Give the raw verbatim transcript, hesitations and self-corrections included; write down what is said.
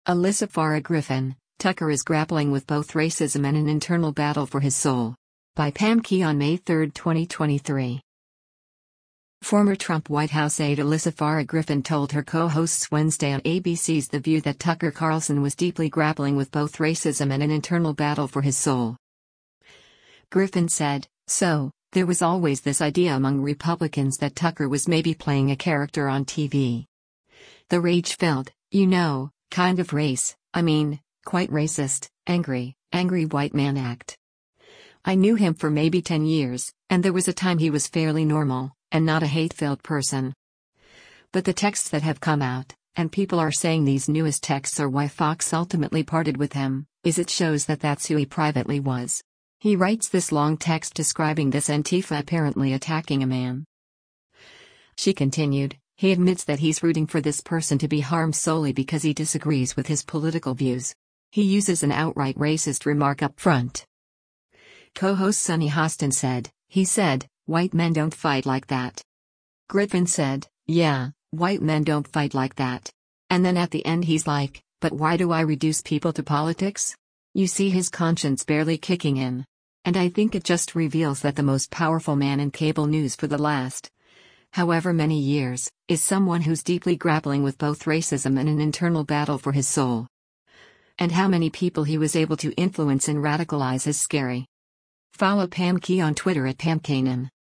Alyssa Farah Griffin, Tucker is grappling with both racism and an internal battle for his soul. By Pam Key on May third, twenty twenty-three. Former Trump White House aide Alyssa Farah Griffin told her co-hosts Wednesday on A B C's The View that Tucker Carlson was deeply grappling with both racism and an internal battle for his soul. Griffin said, "So, there was always this idea among Republicans that Tucker was maybe playing a character on T V. The rage-filled, you know, kind of race, I mean, quite racist, angry, angry white man act. I knew him for maybe ten years, and there was a time he was fairly normal, and not a hate-filled person. But the texts that have come out, and people are saying these newest texts are why Fox ultimately parted with him, is it shows that that's who he privately was." He writes this long text describing this Antifa apparently attacking a man. She continued, "He admits that he's rooting for this person to be harmed solely because he disagrees with his political views. He uses an outright racist remark up front." Co-host Sunny Hostin said, "He said, white men don't fight like that." Griffin said, "Yeah, white men don't fight like that. And then at the end he's like, but why do I reduce people to politics?" You see his conscience barely kicking in. And I think it just reveals that the most powerful man in cable news for the last, however many years, is someone who's deeply grappling with both racism and an internal battle for his soul. And how many people he was able to influence and radicalize is scary. Follow Pam Key on Twitter at Pam Kanan.